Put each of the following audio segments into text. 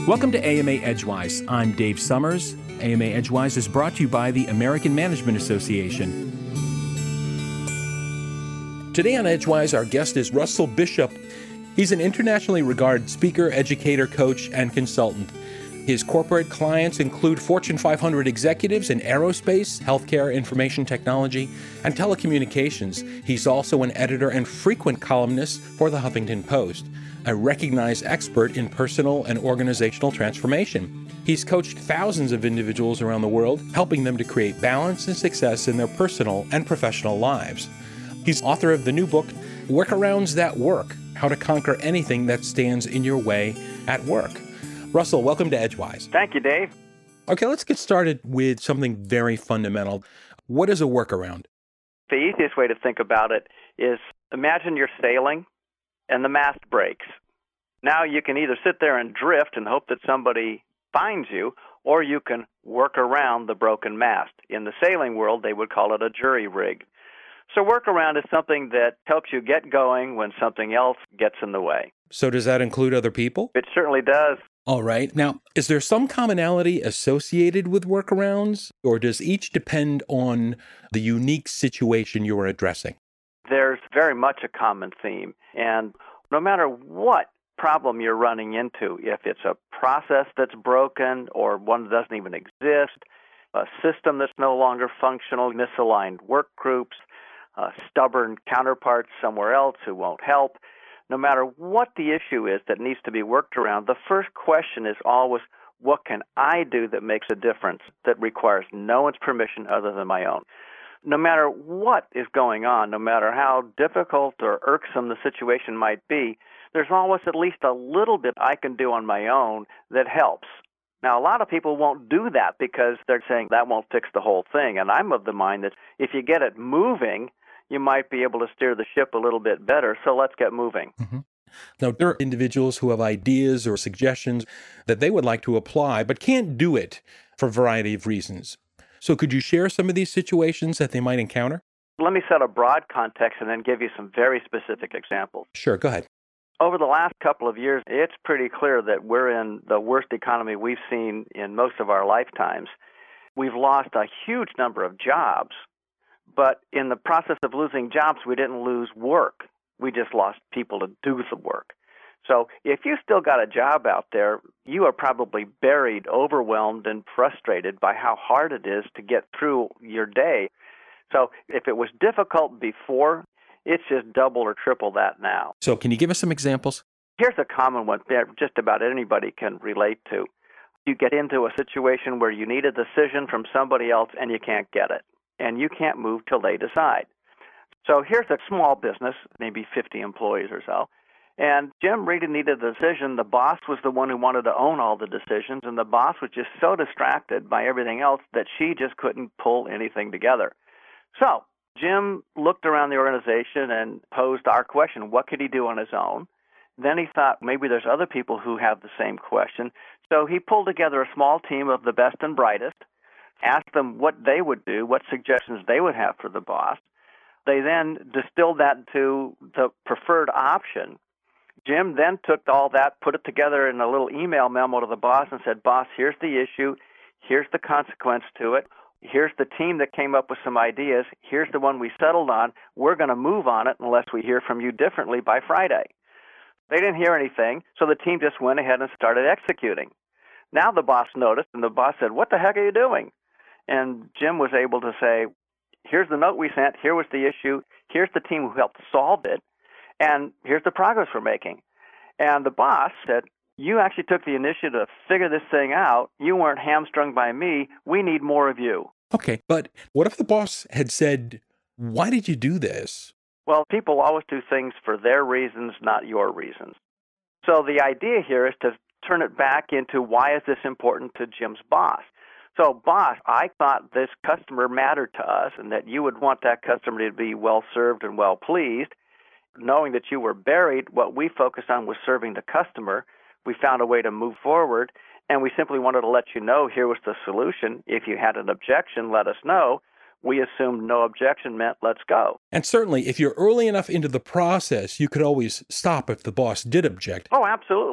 Welcome to AMA Edgewise. I'm Dave Summers. AMA Edgewise is brought to you by the American Management Association. Today on Edgewise, our guest is Russell Bishop. He's an internationally regarded speaker, educator, coach, and consultant. His corporate clients include Fortune 500 executives in aerospace, healthcare, information technology, and telecommunications. He's also an editor and frequent columnist for the Huffington Post, a recognized expert in personal and organizational transformation. He's coached thousands of individuals around the world, helping them to create balance and success in their personal and professional lives. He's author of the new book, Workarounds That Work: How to Conquer Anything That Stands in Your Way at Work. Russell, welcome to Edgewise. Thank you, Dave. Okay, let's get started with something very fundamental. What is a workaround? The easiest way to think about it is imagine you're sailing and the mast breaks. Now you can either sit there and drift and hope that somebody finds you, or you can work around the broken mast. In the sailing world, they would call it a jury rig. So workaround is something that helps you get going when something else gets in the way. So does that include other people? It certainly does. All right. Now, is there some commonality associated with workarounds, or does each depend on the unique situation you are addressing? There's very much a common theme. And no matter what problem you're running into, if it's a process that's broken or one that doesn't even exist, a system that's no longer functional, misaligned work groups, stubborn counterparts somewhere else who won't help, no matter what the issue is that needs to be worked around, the first question is always, what can I do that makes a difference, that requires no one's permission other than my own? No matter what is going on, no matter how difficult or irksome the situation might be, there's always at least a little bit I can do on my own that helps. Now, a lot of people won't do that because they're saying that won't fix the whole thing. And I'm of the mind that if you get it moving, you might be able to steer the ship a little bit better. So let's get moving. Mm-hmm. Now, there are individuals who have ideas or suggestions that they would like to apply, but can't do it for a variety of reasons. So could you share some of these situations that they might encounter? Let me set a broad context and then give you some very specific examples. Sure, go ahead. Over the last couple of years, it's pretty clear that we're in the worst economy we've seen in most of our lifetimes. We've lost a huge number of jobs, but in the process of losing jobs, we didn't lose work. We just lost people to do the work. So if you still got a job out there, you are probably buried, overwhelmed, and frustrated by how hard it is to get through your day. So if it was difficult before, it's just double or triple that now. So can you give us some examples? Here's a common one that just about anybody can relate to. You get into a situation where you need a decision from somebody else and you can't get it, and you can't move till they decide. So here's a small business, maybe 50 employees or so, and Jim really needed a decision. The boss was the one who wanted to own all the decisions, and the boss was just so distracted by everything else that she just couldn't pull anything together. So Jim looked around the organization and posed our question, what could he do on his own? Then he thought maybe there's other people who have the same question. So he pulled together a small team of the best and brightest, asked them what they would do, what suggestions they would have for the boss. They then distilled that to the preferred option. Jim then took all that, put it together in a little email memo to the boss and said, boss, here's the issue, here's the consequence to it, here's the team that came up with some ideas, here's the one we settled on, we're going to move on it unless we hear from you differently by Friday. They didn't hear anything, so the team just went ahead and started executing. Now the boss noticed, and the boss said, what the heck are you doing? And Jim was able to say, here's the note we sent, here was the issue, here's the team who helped solve it, and here's the progress we're making. And the boss said, you actually took the initiative to figure this thing out. You weren't hamstrung by me. We need more of you. Okay, but what if the boss had said, why did you do this? Well, people always do things for their reasons, not your reasons. So the idea here is to turn it back into why is this important to Jim's boss? So, boss, I thought this customer mattered to us and that you would want that customer to be well served and well pleased. Knowing that you were buried, what we focused on was serving the customer. We found a way to move forward, and we simply wanted to let you know here was the solution. If you had an objection, let us know. We assumed no objection meant let's go. And certainly, if you're early enough into the process, you could always stop if the boss did object. Oh, absolutely.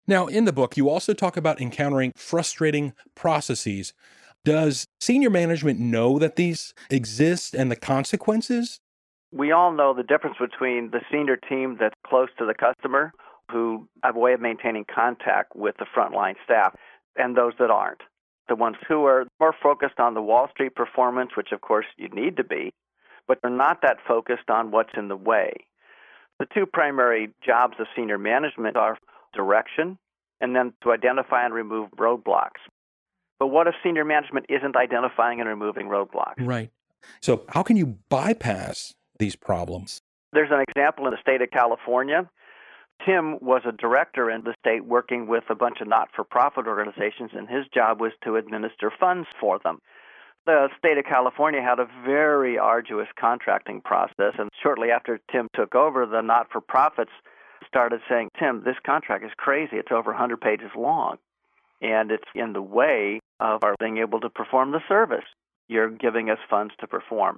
Now, in the book, you also talk about encountering frustrating processes. Does senior management know that these exist and the consequences? We all know the difference between the senior team that's close to the customer, who have a way of maintaining contact with the frontline staff, and those that aren't. The ones who are more focused on the Wall Street performance, which of course you need to be, but they're not that focused on what's in the way. The two primary jobs of senior management are direction and then to identify and remove roadblocks. But what if senior management isn't identifying and removing roadblocks? Right. So how can you bypass these problems? There's an example in the state of California. Tim was a director in the state working with a bunch of not-for-profit organizations, and his job was to administer funds for them. The state of California had a very arduous contracting process, and shortly after Tim took over, the not-for-profits started saying, Tim, this contract is crazy. It's over 100 pages long, and it's in the way of our being able to perform the service you're giving us funds to perform.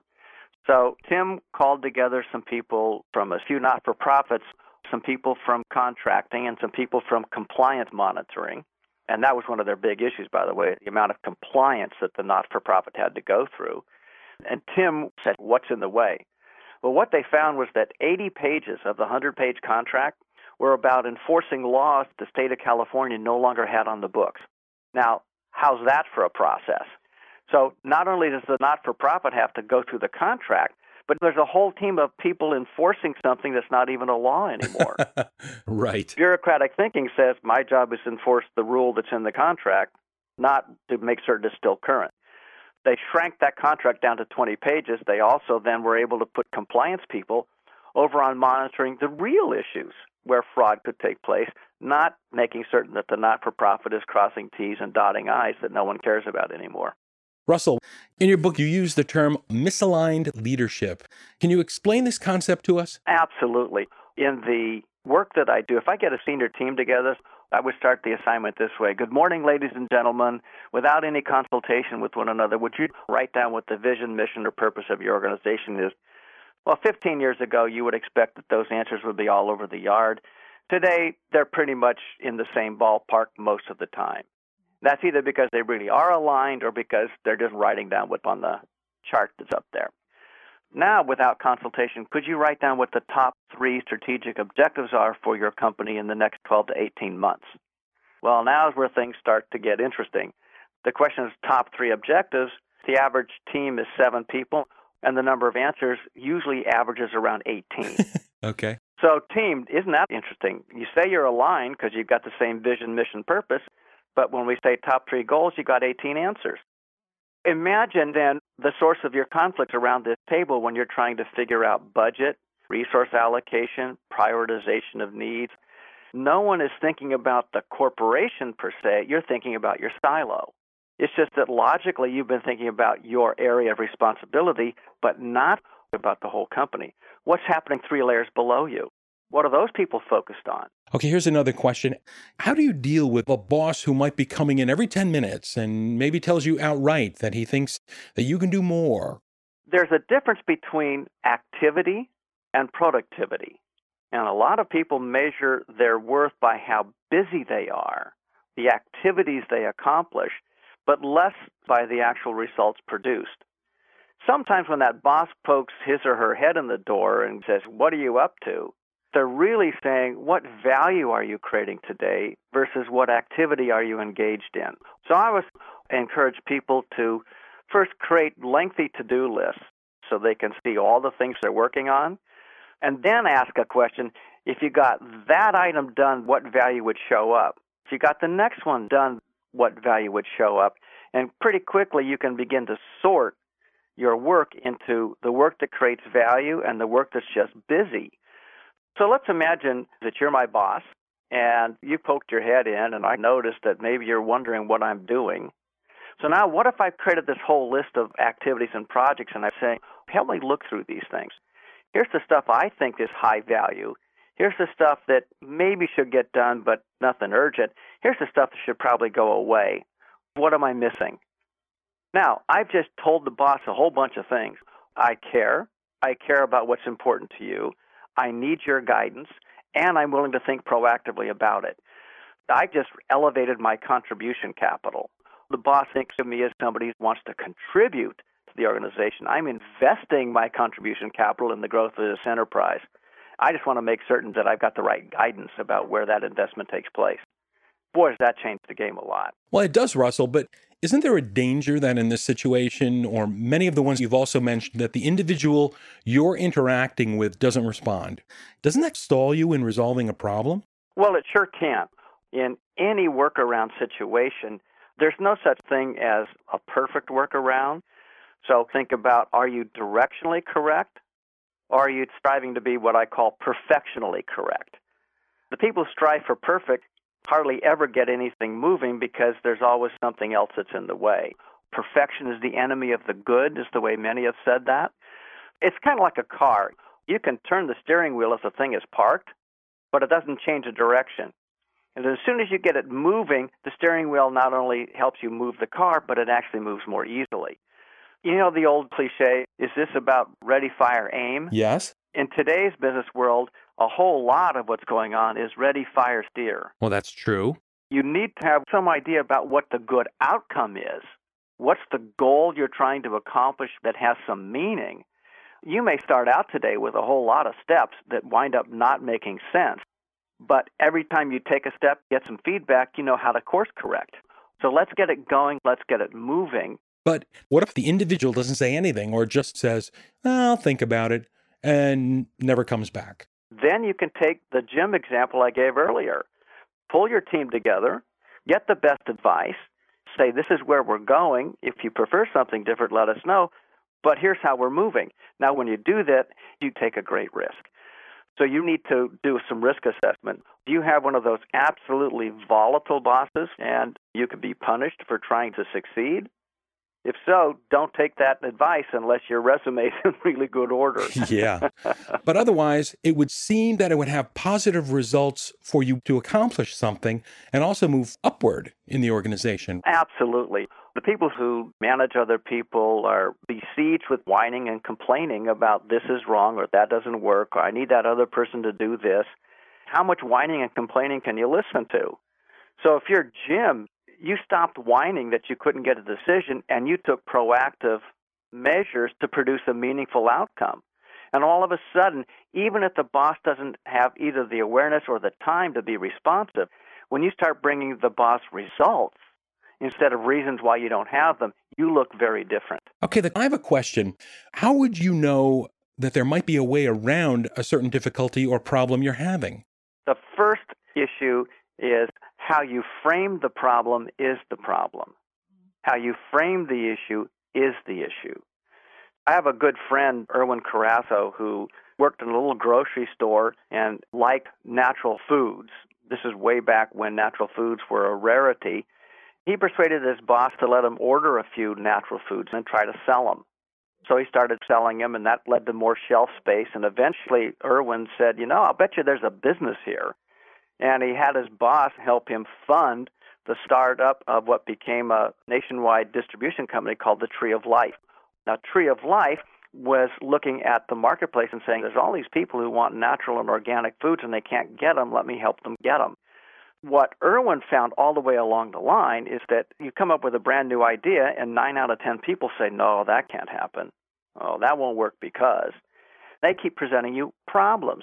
So Tim called together some people from a few not-for-profits, some people from contracting, and some people from compliance monitoring. And that was one of their big issues, by the way, the amount of compliance that the not-for-profit had to go through. And Tim said, what's in the way? Well, what they found was that 80 pages of the 100-page contract were about enforcing laws the state of California no longer had on the books. Now, how's that for a process? So not only does the not-for-profit have to go through the contract, but there's a whole team of people enforcing something that's not even a law anymore. Right. Bureaucratic thinking says my job is to enforce the rule that's in the contract, not to make certain it's still current. They shrank that contract down to 20 pages. They also then were able to put compliance people over on monitoring the real issues where fraud could take place, not making certain that the not-for-profit is crossing T's and dotting I's that no one cares about anymore. Russell, in your book, you use the term misaligned leadership. Can you explain this concept to us? Absolutely. In the work that I do, if I get a senior team together, I would start the assignment this way. Good morning, ladies and gentlemen. Without any consultation with one another, would you write down what the vision, mission, or purpose of your organization is? Well, 15 years ago, you would expect that those answers would be all over the yard. Today, they're pretty much in the same ballpark most of the time. That's either because they really are aligned or because they're just writing down what's on the chart that's up there. Now, without consultation, could you write down what the top 3 strategic objectives are for your company in the next 12 to 18 months? Well, now is where things start to get interesting. The question is top 3 objectives. The average team is 7 people, and the number of answers usually averages around 18. Okay. So team, isn't that interesting? You say you're aligned because you've got the same vision, mission, purpose, but when we say top 3 goals, you got 18 answers. Imagine then the source of your conflict around this table when you're trying to figure out budget, resource allocation, prioritization of needs. No one is thinking about the corporation per se. You're thinking about your silo. It's just that logically you've been thinking about your area of responsibility, but not about the whole company. What's happening 3 layers below you? What are those people focused on? Okay, here's another question. How do you deal with a boss who might be coming in every 10 minutes and maybe tells you outright that he thinks that you can do more? There's a difference between activity and productivity. And a lot of people measure their worth by how busy they are, the activities they accomplish, but less by the actual results produced. Sometimes when that boss pokes his or her head in the door and says, "What are you up to?" they're really saying, what value are you creating today versus what activity are you engaged in? So I would encourage people to first create lengthy to-do lists so they can see all the things they're working on, and then ask a question, if you got that item done, what value would show up? If you got the next one done, what value would show up? And pretty quickly you can begin to sort your work into the work that creates value and the work that's just busy. So let's imagine that you're my boss, and you poked your head in, and I noticed that maybe you're wondering what I'm doing. So now what if I've created this whole list of activities and projects, and I'm saying, help me look through these things. Here's the stuff I think is high value. Here's the stuff that maybe should get done, but nothing urgent. Here's the stuff that should probably go away. What am I missing? Now, I've just told the boss a whole bunch of things. I care. I care about what's important to you. I need your guidance, and I'm willing to think proactively about it. I just elevated my contribution capital. The boss thinks of me as somebody who wants to contribute to the organization. I'm investing my contribution capital in the growth of this enterprise. I just want to make certain that I've got the right guidance about where that investment takes place. Boy, does that change the game a lot. Well, it does, Russell, but isn't there a danger that in this situation, or many of the ones you've also mentioned, that the individual you're interacting with doesn't respond? Doesn't that stall you in resolving a problem? Well, it sure can. In any workaround situation, there's no such thing as a perfect workaround. So think about, are you directionally correct, or are you striving to be what I call perfectionally correct? The people who strive for perfect hardly ever get anything moving because there's always something else that's in the way. Perfection is the enemy of the good, is the way many have said that. It's kind of like a car. You can turn the steering wheel if the thing is parked, but it doesn't change the direction. And as soon as you get it moving, the steering wheel not only helps you move the car, but it actually moves more easily. You know the old cliche, is this about ready, fire, aim? Yes. In today's business world, a whole lot of what's going on is ready, fire, steer. Well, that's true. You need to have some idea about what the good outcome is. What's the goal you're trying to accomplish that has some meaning? You may start out today with a whole lot of steps that wind up not making sense. But every time you take a step, get some feedback, you know how to course correct. So let's get it going. Let's get it moving. But what if the individual doesn't say anything or just says, I'll think about it, and never comes back? Then you can take the gym example I gave earlier. Pull your team together, get the best advice, say this is where we're going. If you prefer something different, let us know. But here's how we're moving. Now, when you do that, you take a great risk. So you need to do some risk assessment. Do you have one of those absolutely volatile bosses and you could be punished for trying to succeed? If so, don't take that advice unless your resume is in really good order. Yeah. But otherwise, it would seem that it would have positive results for you to accomplish something and also move upward in the organization. Absolutely. The people who manage other people are besieged with whining and complaining about this is wrong or that doesn't work or I need that other person to do this. How much whining and complaining can you listen to? So if you're Jim, you stopped whining that you couldn't get a decision and you took proactive measures to produce a meaningful outcome. And all of a sudden, even if the boss doesn't have either the awareness or the time to be responsive, when you start bringing the boss results instead of reasons why you don't have them, you look very different. Okay, I have a question. How would you know that there might be a way around a certain difficulty or problem you're having? The first issue is how you frame the problem is the problem. How you frame the issue is the issue. I have a good friend, Erwin Carasso, who worked in a little grocery store and liked natural foods. This is way back when natural foods were a rarity. He persuaded his boss to let him order a few natural foods and try to sell them. So he started selling them, and that led to more shelf space. And eventually, Erwin said, I'll bet you there's a business here. And he had his boss help him fund the startup of what became a nationwide distribution company called the Tree of Life. Now, Tree of Life was looking at the marketplace and saying, there's all these people who want natural and organic foods and they can't get them. Let me help them get them. What Erwin found all the way along the line is that you come up with a brand new idea and 9 out of 10 people say, no, that can't happen. Oh, that won't work because. They keep presenting you problems.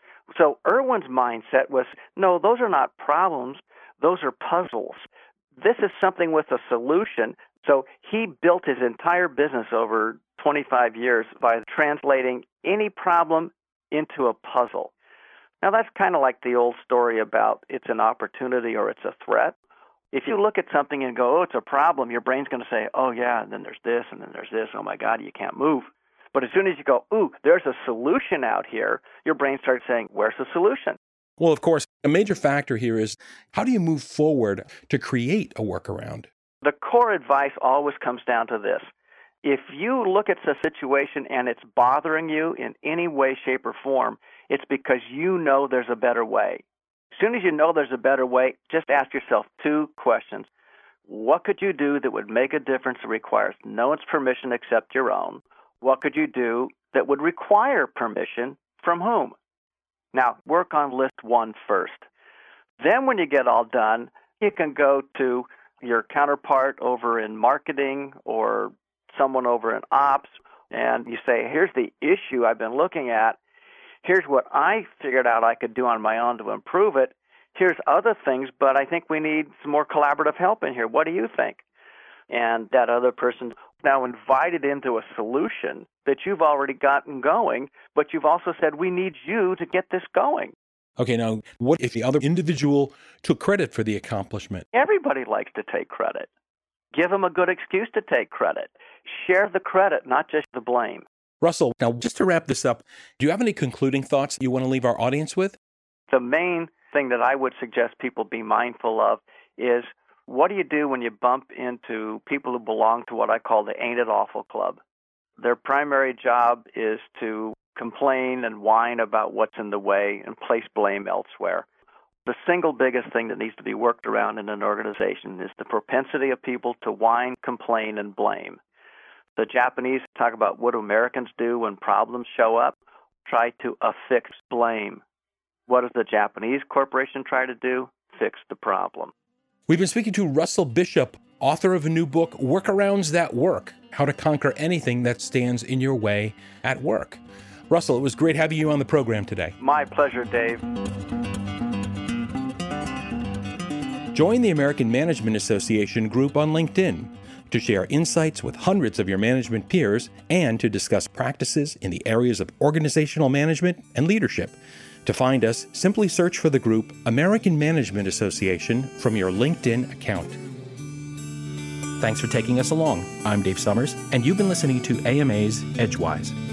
So Erwin's mindset was, no, those are not problems. Those are puzzles. This is something with a solution. So he built his entire business over 25 years by translating any problem into a puzzle. Now, that's kind of like the old story about it's an opportunity or it's a threat. If you look at something and go, oh, it's a problem, your brain's going to say, oh, yeah, and then there's this, and then there's this. Oh, my God, you can't move. But as soon as you go, ooh, there's a solution out here, your brain starts saying, where's the solution? Well, of course, a major factor here is how do you move forward to create a workaround? The core advice always comes down to this. If you look at the situation and it's bothering you in any way, shape, or form, it's because you know there's a better way. As soon as you know there's a better way, just ask yourself 2 questions. What could you do that would make a difference that requires no one's permission except your own? What could you do that would require permission from whom? Now, work on list 1 first. Then when you get all done, you can go to your counterpart over in marketing or someone over in ops, and you say, here's the issue I've been looking at. Here's what I figured out I could do on my own to improve it. Here's other things, but I think we need some more collaborative help in here. What do you think? And that other person now invited into a solution that you've already gotten going, but you've also said, we need you to get this going. Okay, now, what if the other individual took credit for the accomplishment? Everybody likes to take credit. Give them a good excuse to take credit. Share the credit, not just the blame. Russell, now, just to wrap this up, do you have any concluding thoughts you want to leave our audience with? The main thing that I would suggest people be mindful of is, what do you do when you bump into people who belong to what I call the Ain't It Awful Club? Their primary job is to complain and whine about what's in the way and place blame elsewhere. The single biggest thing that needs to be worked around in an organization is the propensity of people to whine, complain, and blame. The Japanese talk about what do Americans do when problems show up? Try to affix blame. What does the Japanese corporation try to do? Fix the problem. We've been speaking to Russell Bishop, author of a new book, Workarounds That Work: How to Conquer Anything That Stands in Your Way at Work. Russell, it was great having you on the program today. My pleasure, Dave. Join the American Management Association group on LinkedIn to share insights with hundreds of your management peers and to discuss practices in the areas of organizational management and leadership. To find us, simply search for the group American Management Association from your LinkedIn account. Thanks for taking us along. I'm Dave Summers, and you've been listening to AMA's Edgewise.